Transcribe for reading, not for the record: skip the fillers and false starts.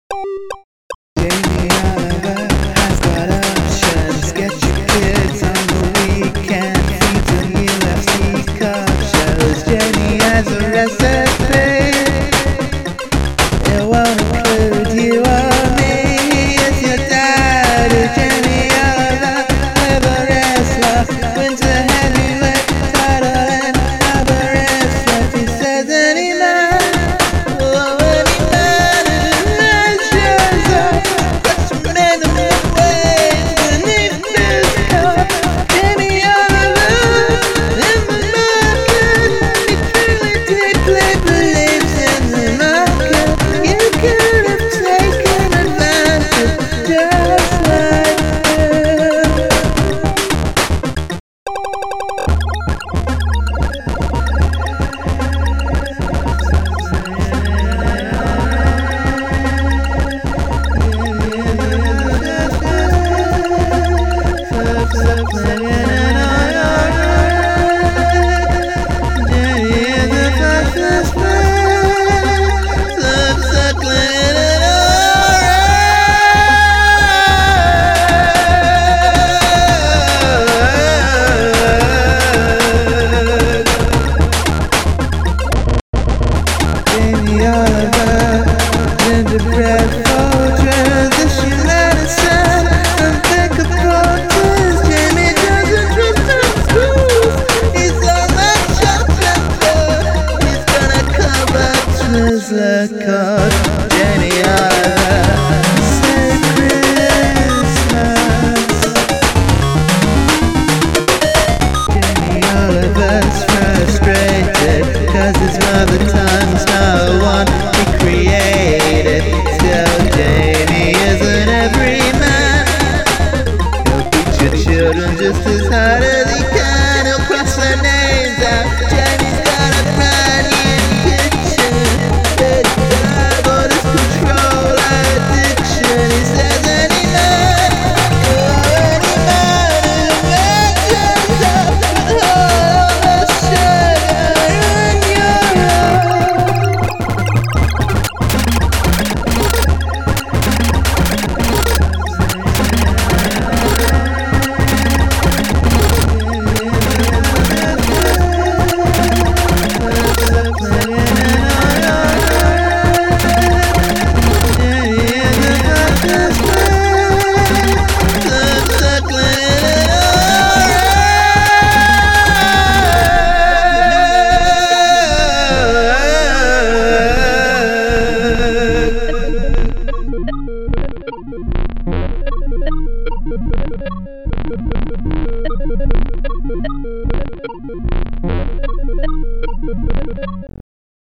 Jamie Oliver has got options. Get your kids on the weekend, feed them UFC cup shows. Jamie has a recipe. It won't include you or me. He is your daddy. Jamie Oliver, clever wrestler, wins a heavyweight title and never wrestler. He says any man. Gingerbread for transition medicine and think of protest. Jamie doesn't trust the schools. He's on that chocolate. He's gonna cover Twizzler code. Jamie Oliver, say Christmas. Jamie Oliver's frustrated 'cause his mother tongue's no one he created. Still, Jamie isn't every man. He'll teach your children just as hard as he can. He'll cross their names out. Jamie's got a brand new kitchen. It's diabetes control addiction. He says any man who measures up with all the sugar in your Thank you.